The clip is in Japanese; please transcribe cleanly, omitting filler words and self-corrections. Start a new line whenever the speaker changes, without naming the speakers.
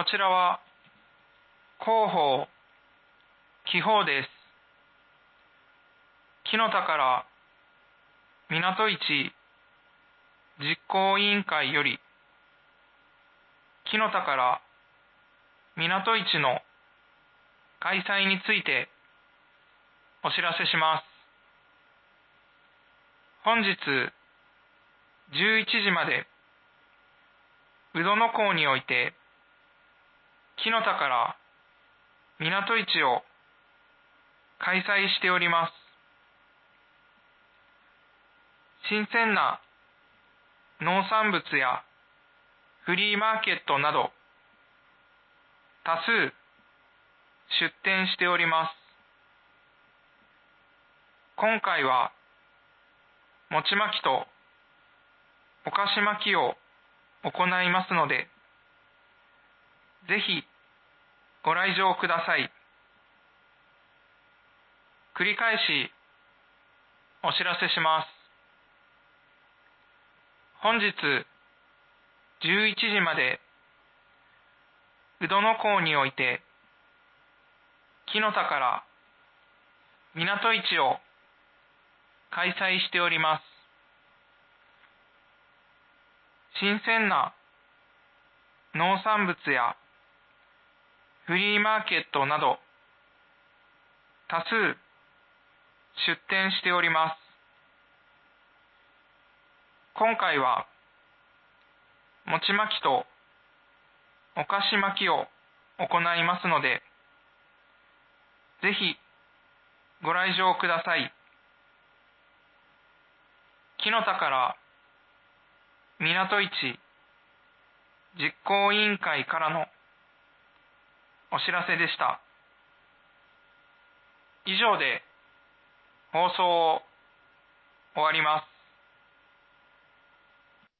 こちらは広報、記法です。木の田から港市実行委員会より、木の田から港市の開催についてお知らせします。本日11時まで宇土の港において木の田から港市を開催しております。新鮮な農産物やフリーマーケットなど多数出店しております。今回は餅巻きとお菓子巻きを行いますので、ぜひご来場ください。繰り返しお知らせします。本日11時まで宇土の港において木の田から港市を開催しております。新鮮な農産物やフリーマーケットなど多数出店しております。今回は餅巻きとお菓子巻きを行いますので、ぜひご来場ください。木の田から港市実行委員会からのお知らせでした。以上で放送を終わります。